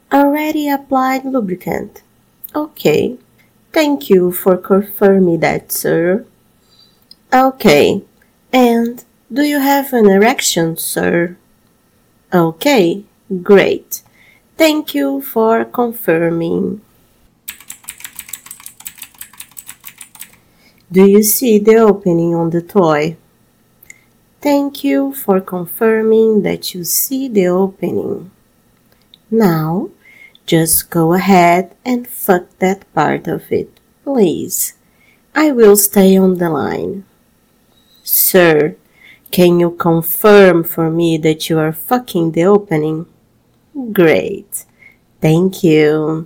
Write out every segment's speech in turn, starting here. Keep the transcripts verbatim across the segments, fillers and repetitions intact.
Already applied lubricant. Okay. Thank you for confirming that, sir. Okay. And do you have an erection, sir? Okay. Great. Thank you for confirming. Do you see the opening on the toy? Thank you for confirming that you see the opening. Now, just go ahead and fuck that part of it, please. I will stay on the line. Sir, can you confirm for me that you are fucking the opening? Great. Thank you.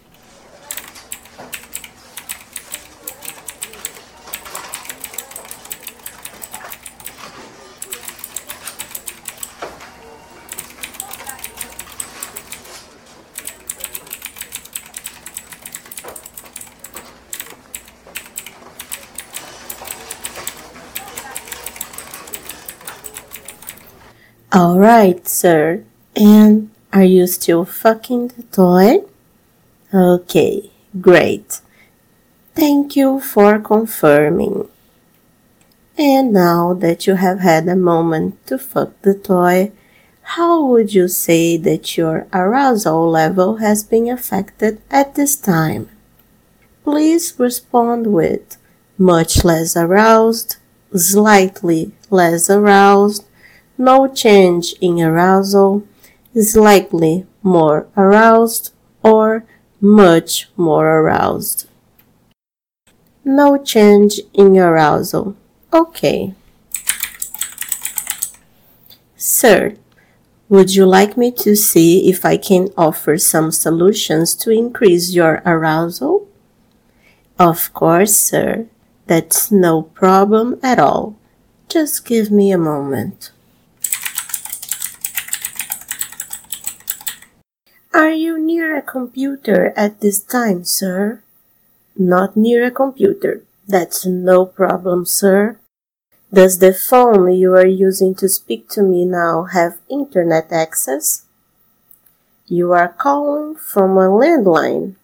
Alright, sir. And are you still fucking the toy? Okay, great. Thank you for confirming. And now that you have had a moment to fuck the toy, how would you say that your arousal level has been affected at this time? Please respond with much less aroused, slightly less aroused, no change in arousal, slightly more aroused, or much more aroused. No change in arousal. Okay. Sir, would you like me to see if I can offer some solutions to increase your arousal? Of course, sir. That's no problem at all. Just give me a moment. Are you near a computer at this time, sir? Not near a computer. That's no problem, sir. Does the phone you are using to speak to me now have internet access? You are calling from a landline.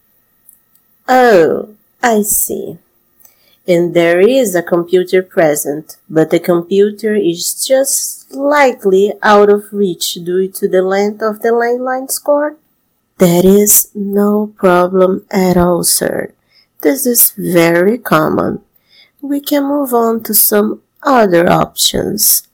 Oh, I see. And there is a computer present, but the computer is just slightly out of reach due to the length of the landline's cord? That is no problem at all, sir. This is very common. We can move on to some other options.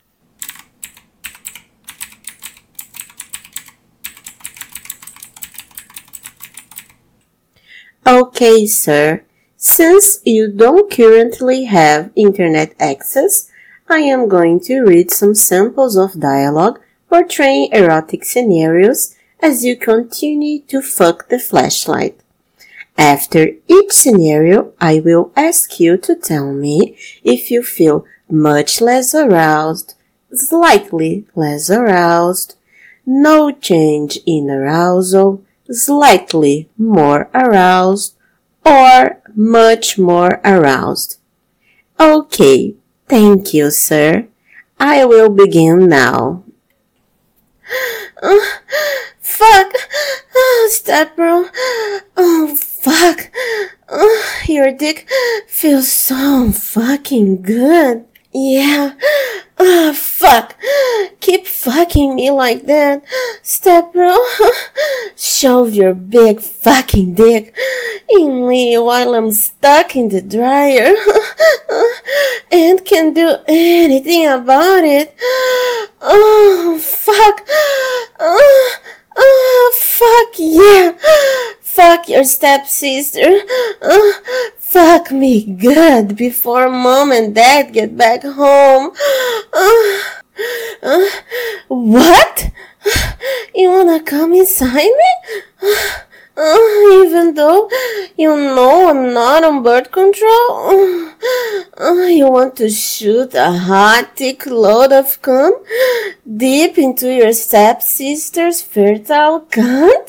Okay, sir. Since you don't currently have internet access, I am going to read some samples of dialogue portraying erotic scenarios as you continue to fuck the flashlight. After each scenario, I will ask you to tell me if you feel much less aroused, slightly less aroused, no change in arousal, slightly more aroused, or much more aroused. Okay, thank you, sir. I will begin now. Uh, fuck! Oh, step bro. Oh, fuck. Uh, your dick feels so fucking good. Yeah. Ah, fuck. Keep fucking me like that. Step bro. Shove your big fucking dick in me while I'm stuck in the dryer. And can't do anything about it. Oh, fuck. Oh, oh fuck yeah. Fuck your stepsister. Uh, fuck me good before mom and dad get back home. Uh, uh, what? You wanna come inside me? Uh, even though you know I'm not on birth control? Uh, you want to shoot a hot, thick load of cum deep into your stepsister's fertile cunt?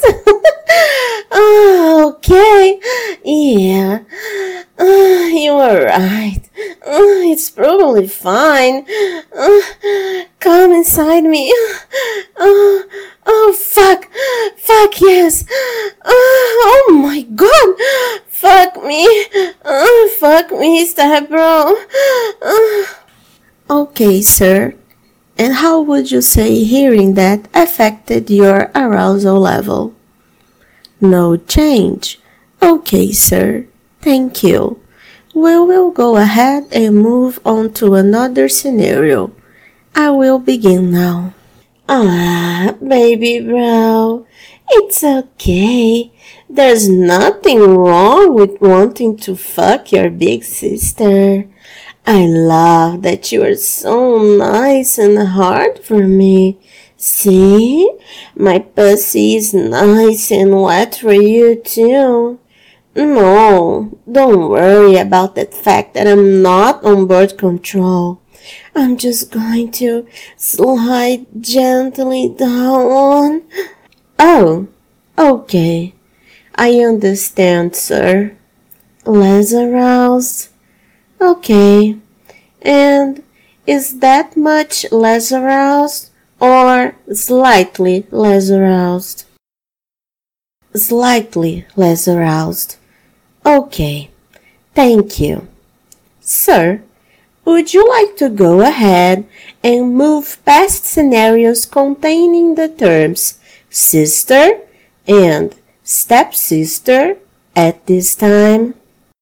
uh, okay, yeah, uh, you are right. Uh, it's probably fine. Uh, come inside me. Uh, oh, fuck. Fuck yes. Uh, oh my god. Fuck me. Uh, fuck me, step bro. Uh. Okay, sir. And how would you say hearing that affected your arousal level? No change. Okay, sir. Thank you. We will go ahead and move on to another scenario. I will begin now. Ah, baby bro, it's okay. There's nothing wrong with wanting to fuck your big sister. I love that you are so nice and hard for me. See? My pussy is nice and wet for you too. No, don't worry about that fact that I'm not on birth control. I'm just going to slide gently down. Oh, okay. I understand, sir. Less aroused? Okay. And is that much less aroused or slightly less aroused? Slightly less aroused. Okay. Thank you. Sir, would you like to go ahead and move past scenarios containing the terms sister and stepsister at this time?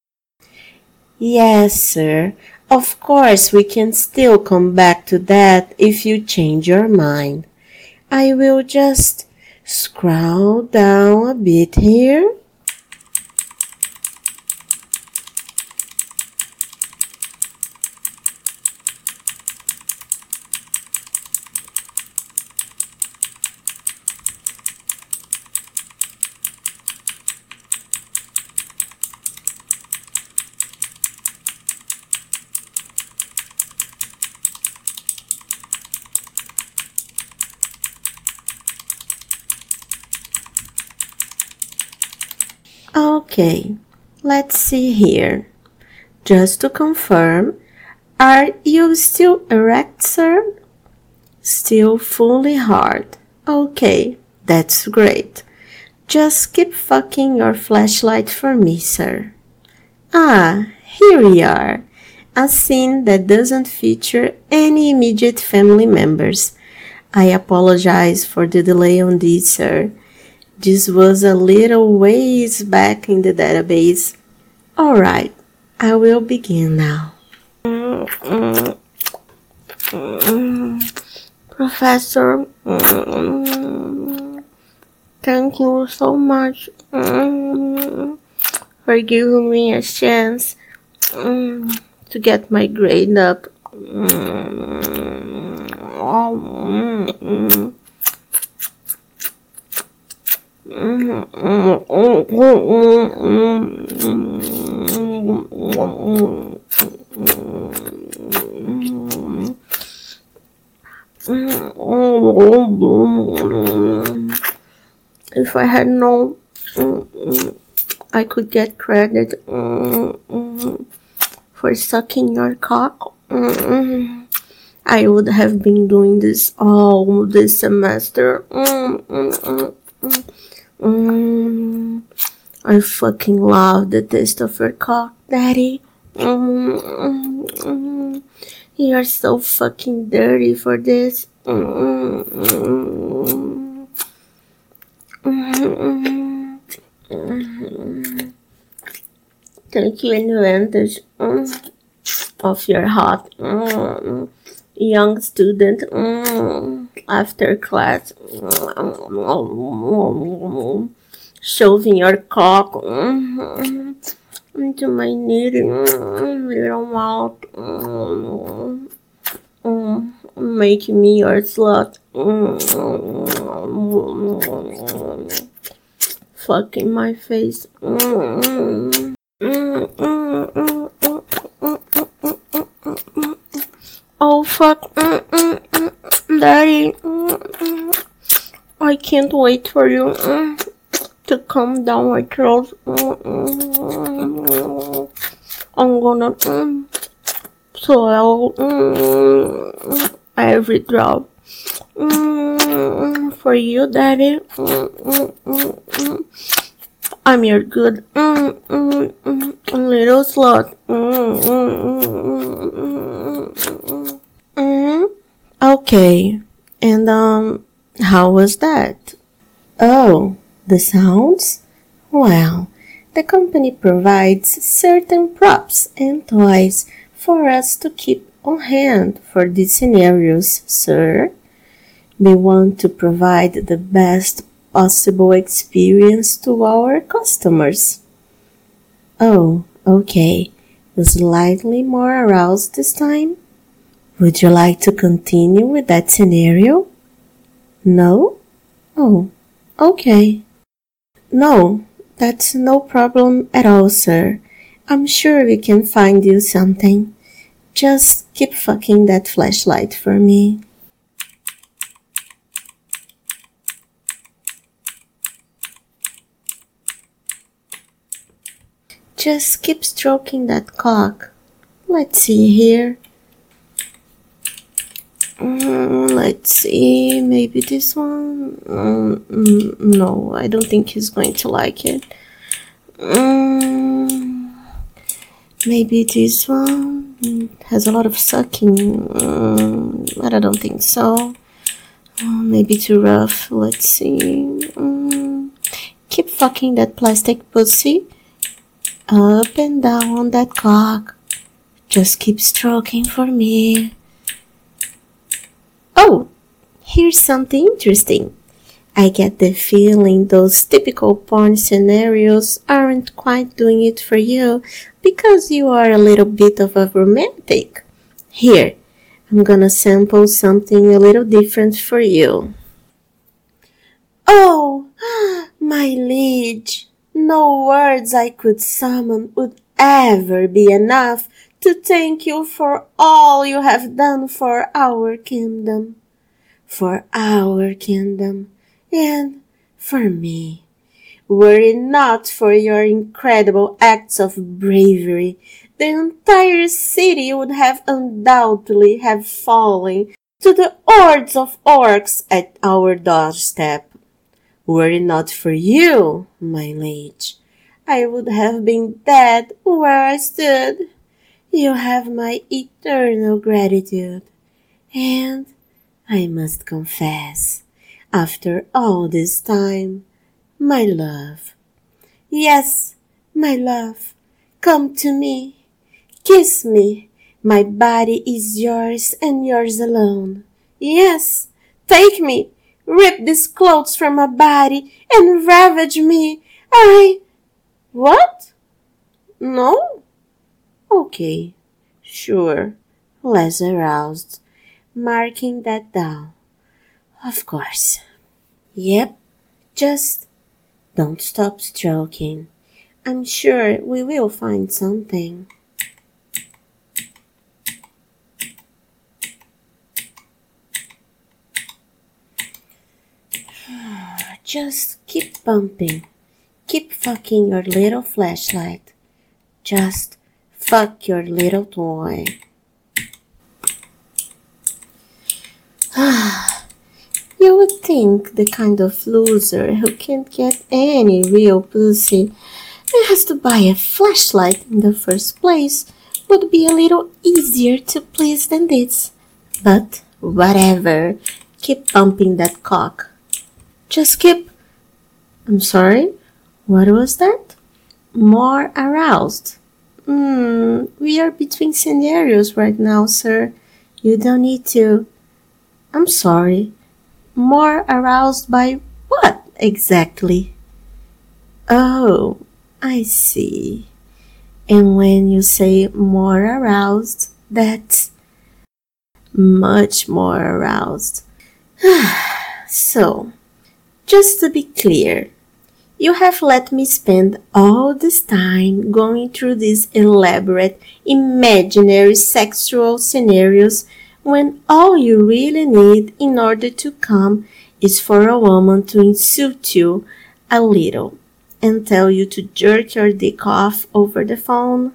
Yes, sir. Of course, we can still come back to that if you change your mind. I will just scroll down a bit here. Okay, let's see here. Just to confirm, are you still erect, sir? Still fully hard. Okay, that's great. Just keep fucking your flashlight for me, sir. Ah, here we are. A scene that doesn't feature any immediate family members. I apologize for the delay on this, sir. This was a little ways back in the database. Alright, I will begin now. Professor, thank you so much for giving me a chance to get my grade up. If I had known I could get credit for sucking your cock, I would have been doing this all this semester. Mm, I fucking love the taste of your cock, Daddy. Mm, mm, mm. You're so fucking dirty for this. Mm, mm, mm, mm. Taking advantage mm, of your hot mm, young student mm, after class, mm, shoving your cock mm, into my needy mm, little mouth, mm, mm, making me your slut, mm, fucking my face. Mm, mm, mm, mm, mm, mm, mm, mm, mm. Oh fuck, mm, mm, mm, Daddy, mm, mm. I can't wait for you mm, to come down my throat. Mm, mm, I'm gonna mm, swallow mm, every drop. Mm, for you, Daddy. Mm, mm, mm, mm. I'm your good mm, mm, mm, little slut. Mm, mm, mm, mm, mm, mm. Okay, and um, how was that? Oh, the sounds? Well, the company provides certain props and toys for us to keep on hand for these scenarios, sir. We want to provide the best possible experience to our customers. Oh, okay. Slightly more aroused this time? Would you like to continue with that scenario? No? Oh, okay. No, that's no problem at all, sir. I'm sure we can find you something. Just keep fucking that flashlight for me. Just keep stroking that cock. Let's see here. Mm, let's see, maybe this one? Mm, mm, no, I don't think he's going to like it. Mm, maybe this one? It has a lot of sucking. Mm, but I don't think so. Uh, maybe too rough. Let's see. Mm, keep fucking that plastic pussy. Up and down that cock. Just keep stroking for me. Oh, here's something interesting. I get the feeling those typical porn scenarios aren't quite doing it for you because you are a little bit of a romantic. Here, I'm gonna sample something a little different for you. Oh, my liege, no words I could summon would ever be enough to thank you for all you have done for our kingdom, for our kingdom, and for me. Were it not for your incredible acts of bravery, the entire city would have undoubtedly have fallen to the hordes of orcs at our doorstep. Were it not for you, my liege, I would have been dead where I stood. You have my eternal gratitude, and I must confess, after all this time, my love. Yes, my love, come to me, kiss me. My body is yours and yours alone. Yes, take me, rip these clothes from my body and ravage me. I... What? No? Okay, sure, less aroused, marking that down. Of course. Yep, just don't stop stroking. I'm sure we will find something. Just keep bumping. Keep fucking your little flashlight. Just fuck your little toy. You would think the kind of loser who can't get any real pussy and has to buy a flashlight in the first place would be a little easier to please than this. But whatever. Keep bumping that cock. Just keep... I'm sorry? What was that? More aroused. Hmm, we are between scenarios right now, sir. You don't need to... I'm sorry. More aroused by what exactly? Oh, I see. And when you say more aroused, that's much more aroused. So, just to be clear, you have let me spend all this time going through these elaborate, imaginary sexual scenarios when all you really need in order to come is for a woman to insult you a little and tell you to jerk your dick off over the phone?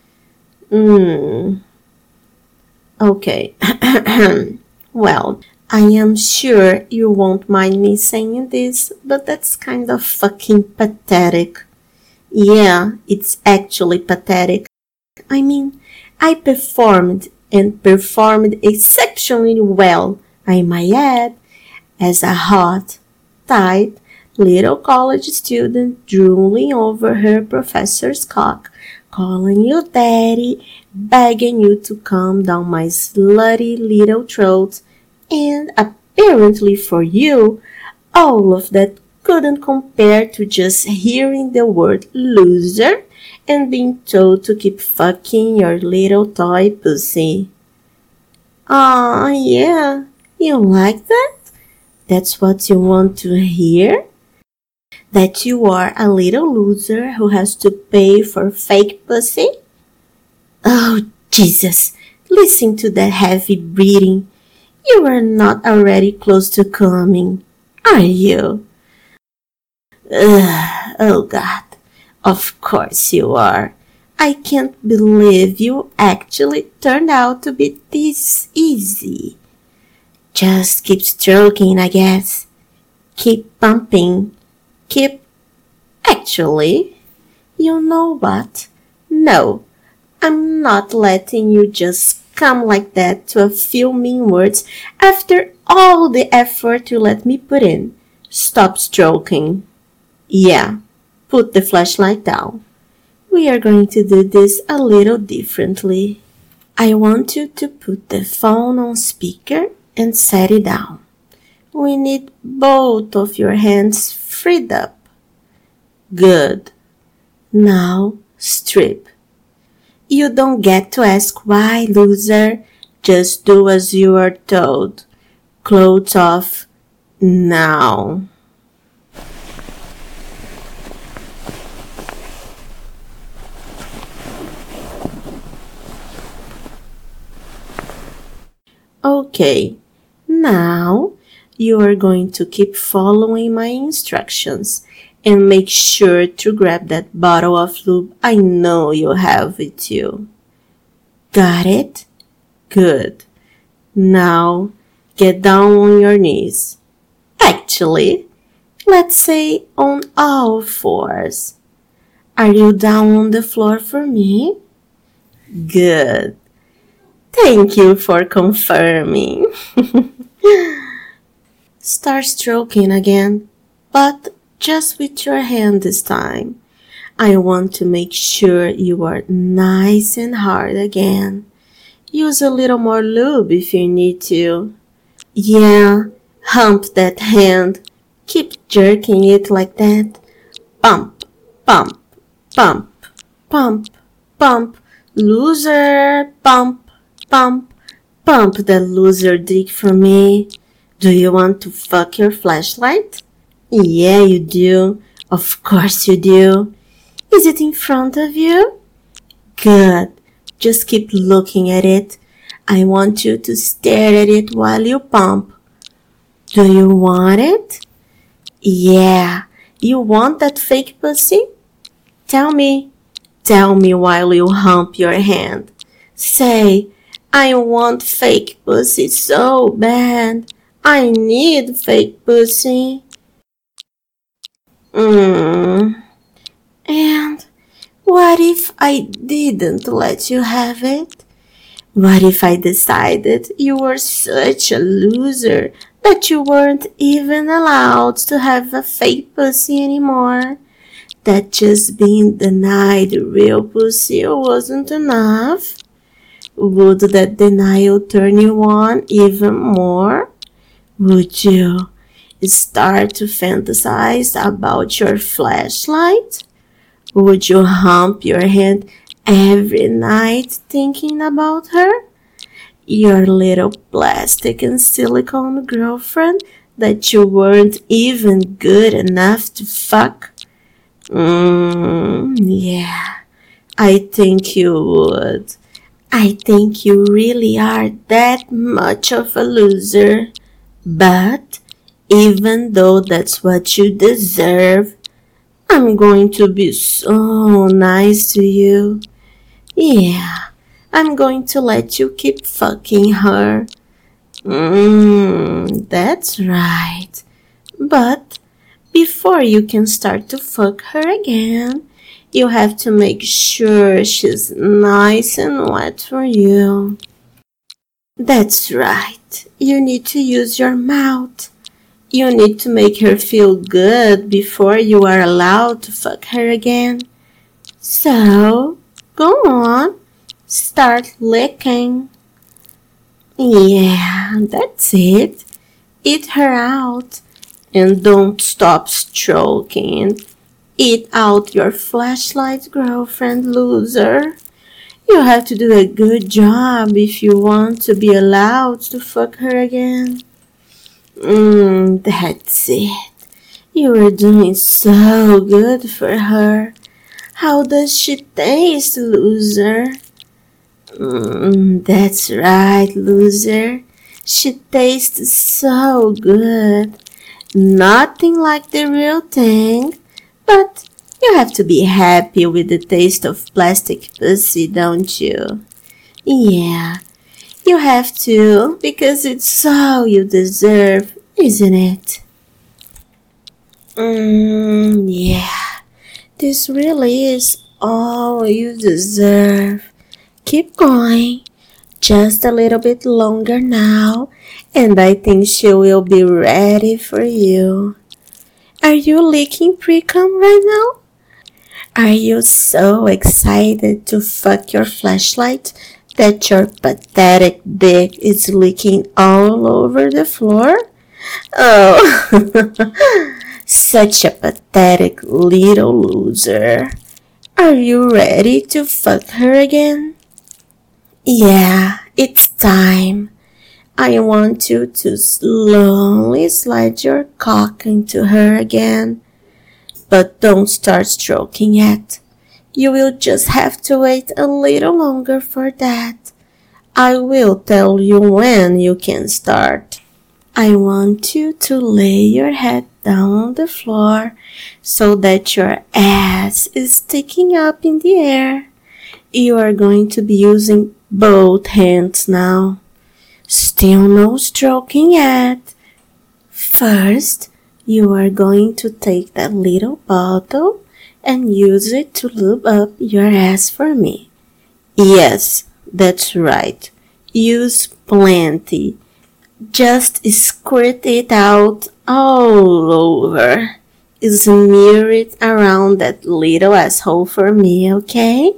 Hmm. Okay. Well, I am sure you won't mind me saying this, but that's kind of fucking pathetic. Yeah, it's actually pathetic. I mean, I performed and performed exceptionally well, I might add, as a hot, tight, little college student drooling over her professor's cock, calling you daddy, begging you to come down my slutty little throat, and apparently for you, all of that couldn't compare to just hearing the word loser and being told to keep fucking your little toy pussy. Ah, yeah, you like that? That's what you want to hear? That you are a little loser who has to pay for fake pussy? Oh, Jesus, listen to that heavy breathing. You are not already close to coming, are you? Ugh, oh God, of course you are. I can't believe you actually turned out to be this easy. Just keep stroking, I guess. Keep pumping. Keep... Actually, you know what? No, I'm not letting you just come like that to a few mean words after all the effort you let me put in. Stop stroking. Yeah, put the flashlight down. We are going to do this a little differently. I want you to put the phone on speaker and set it down. We need both of your hands freed up. Good. Now strip. You don't get to ask why, loser. Just do as you are told. Clothes off now. Okay, now you are going to keep following my instructions and make sure to grab that bottle of lube I know you have with you. Got it? Good. Now get down on your knees. Actually, let's say on all fours. Are you down on the floor for me? Good. Thank you for confirming. Start stroking again, but just with your hand this time. I want to make sure you are nice and hard again. Use a little more lube if you need to. Yeah, hump that hand. Keep jerking it like that. Pump, pump, pump, pump, pump. Loser, pump. Pump, pump that loser dick for me. Do you want to fuck your flashlight? Yeah, you do. Of course you do. Is it in front of you? Good. Just keep looking at it. I want you to stare at it while you pump. Do you want it? Yeah. You want that fake pussy? Tell me. Tell me while you hump your hand. Say, I want fake pussy so bad. I need fake pussy. Mm. And what if I didn't let you have it? What if I decided you were such a loser that you weren't even allowed to have a fake pussy anymore? That just being denied real pussy wasn't enough? Would that denial turn you on even more? Would you start to fantasize about your flashlight? Would you hump your hand every night thinking about her? Your little plastic and silicone girlfriend that you weren't even good enough to fuck? Mmm, yeah, I think you would. I think you really are that much of a loser. But even though that's what you deserve, I'm going to be so nice to you. Yeah, I'm going to let you keep fucking her. Mmm, that's right. But before you can start to fuck her again, you have to make sure she's nice and wet for you. That's right. You need to use your mouth. You need to make her feel good before you are allowed to fuck her again. So, go on. Start licking. Yeah, that's it. Eat her out. And don't stop stroking. Eat out your flashlight, girlfriend loser. You have to do a good job if you want to be allowed to fuck her again. Mmm, that's it. You are doing so good for her. How does she taste, loser? Mmm, that's right, loser. She tastes so good. Nothing like the real thing, but you have to be happy with the taste of plastic pussy, don't you? Yeah, you have to, because it's all you deserve, isn't it? Mmm, yeah, this really is all you deserve. Keep going. Just a little bit longer now, and I think she will be ready for you. Are you licking pre-cum right now? Are you so excited to fuck your flashlight that your pathetic dick is licking all over the floor? Oh, such a pathetic little loser. Are you ready to fuck her again? Yeah, it's time. I want you to slowly slide your cock into her again. But don't start stroking yet. You will just have to wait a little longer for that. I will tell you when you can start. I want you to lay your head down on the floor so that your ass is sticking up in the air. You are going to be using both hands now. Still no stroking yet. First, you are going to take that little bottle and use it to lube up your ass for me. Yes, that's right. Use plenty. Just squirt it out all over. Smear it around that little asshole for me, okay?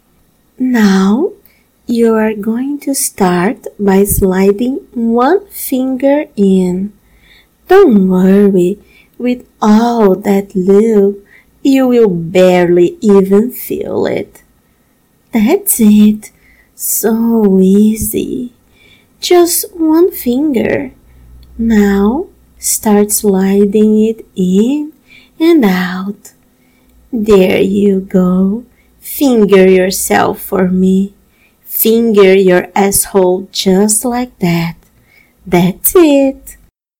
Now, you are going to start by sliding one finger in. Don't worry, with all that lube, you will barely even feel it. That's it. So easy. Just one finger. Now, start sliding it in and out. There you go. Finger yourself for me. Finger your asshole just like that. That's it.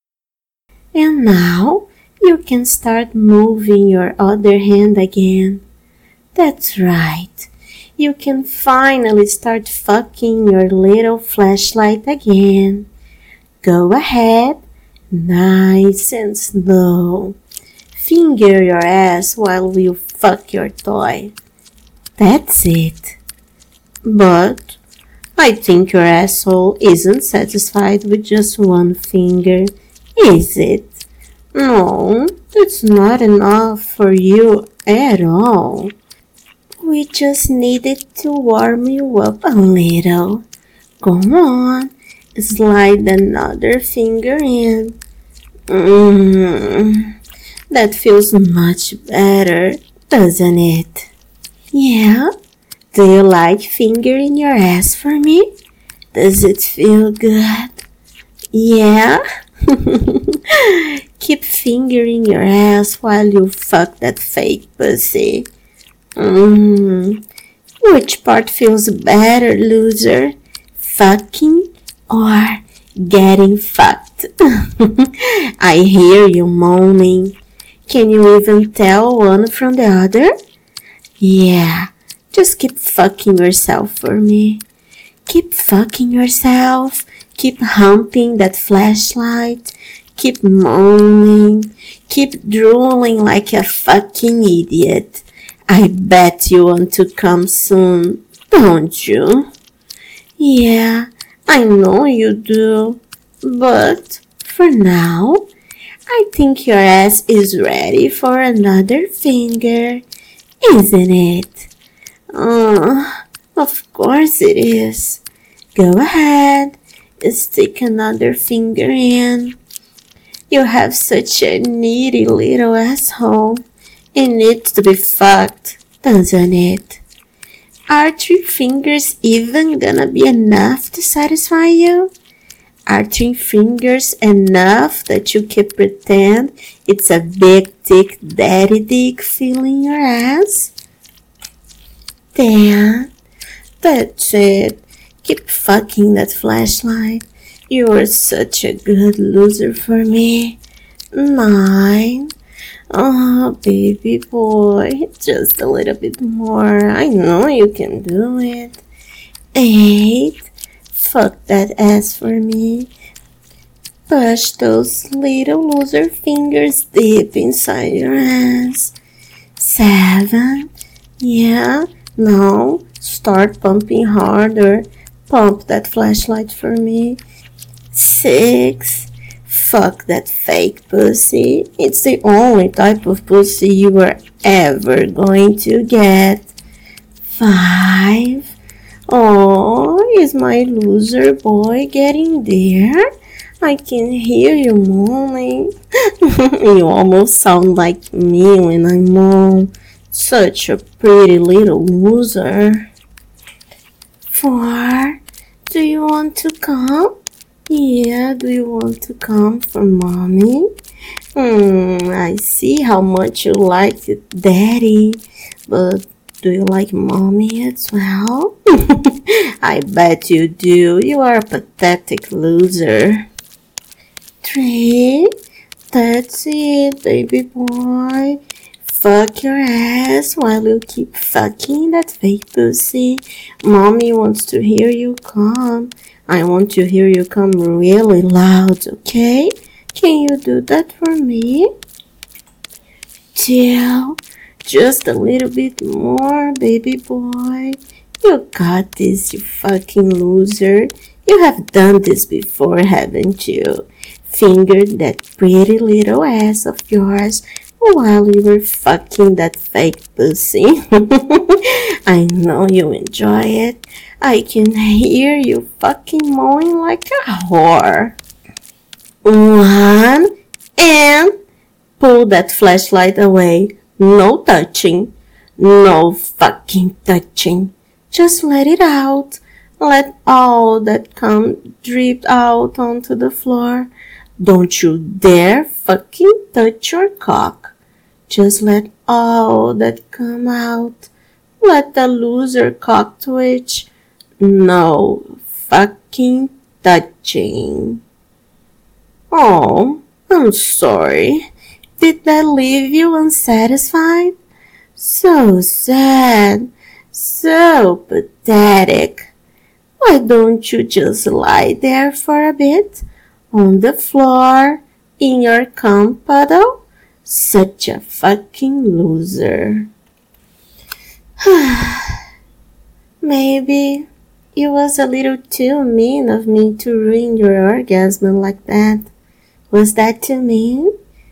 And now you can start moving your other hand again. That's right. You can finally start fucking your little flashlight again. Go ahead, nice and slow. Finger your ass while you fuck your toy. That's it. But I think your asshole isn't satisfied with just one finger, is it? No, that's not enough for you at all. We just needed to warm you up a little. Go on, slide another finger in. Mmm, that feels much better, doesn't it? Yeah? Do you like fingering your ass for me? Does it feel good? Yeah? Keep fingering your ass while you fuck that fake pussy. Mmm. Which part feels better, loser? Fucking or getting fucked? I hear you moaning. Can you even tell one from the other? Yeah. Just keep fucking yourself for me. Keep fucking yourself. Keep humping that flashlight. Keep moaning. Keep drooling like a fucking idiot. I bet you want to come soon, don't you? Yeah, I know you do. But for now, I think your ass is ready for another finger, isn't it? Oh, of course it is. Go ahead, stick another finger in. You have such a needy little asshole. It needs to be fucked, doesn't it? Are three fingers even gonna be enough to satisfy you? Are three fingers enough that you can pretend it's a big, thick daddy dick filling your ass? Then, that's it. Keep fucking that flashlight. You are such a good loser for me. Nine. Oh, baby boy, just a little bit more. I know you can do it. Eight. Fuck that ass for me. Push those little loser fingers deep inside your ass. Seven. Yeah. Now, start pumping harder. Pump that flashlight for me. Six. Fuck that fake pussy. It's the only type of pussy you are ever going to get. Five. Oh, is my loser boy getting there? I can hear you moaning. You almost sound like me when I moan. Such a pretty little loser. Four. Do you want to come? Yeah, do you want to come for mommy? Hmm, I see how much you like it, daddy. But do you like mommy as well? I bet you do. You are a pathetic loser. Three. That's it, baby boy. Fuck your ass while you keep fucking that fake pussy. Mommy wants to hear you come. I want to hear you come really loud, okay? Can you do that for me? Two. Just a little bit more, baby boy. You got this, you fucking loser. You have done this before, haven't you? Fingered that pretty little ass of yours while you were fucking that fake pussy. I know you enjoy it. I can hear you fucking moaning like a whore. One, and pull that flashlight away. No touching. No fucking touching. Just let it out. Let all that cum drip out onto the floor. Don't you dare fucking touch your cock. Just let all that come out. Let the loser cock twitch. No fucking touching. Oh, I'm sorry. Did that leave you unsatisfied? So sad. So pathetic. Why don't you just lie there for a bit? On the floor, in your cum puddle? Such a fucking loser. Maybe it was a little too mean of me to ruin your orgasm like that. Was that too mean?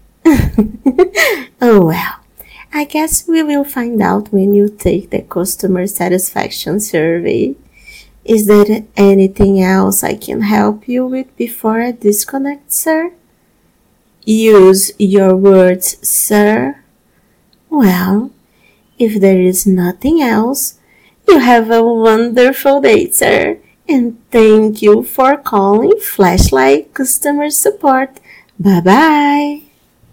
Oh well, I guess we will find out when you take the customer satisfaction survey. Is there anything else I can help you with before I disconnect, sir? Use your words, sir. Well, if there is nothing else, you have a wonderful day, sir. And thank you for calling Flashlight Customer Support. Bye-bye.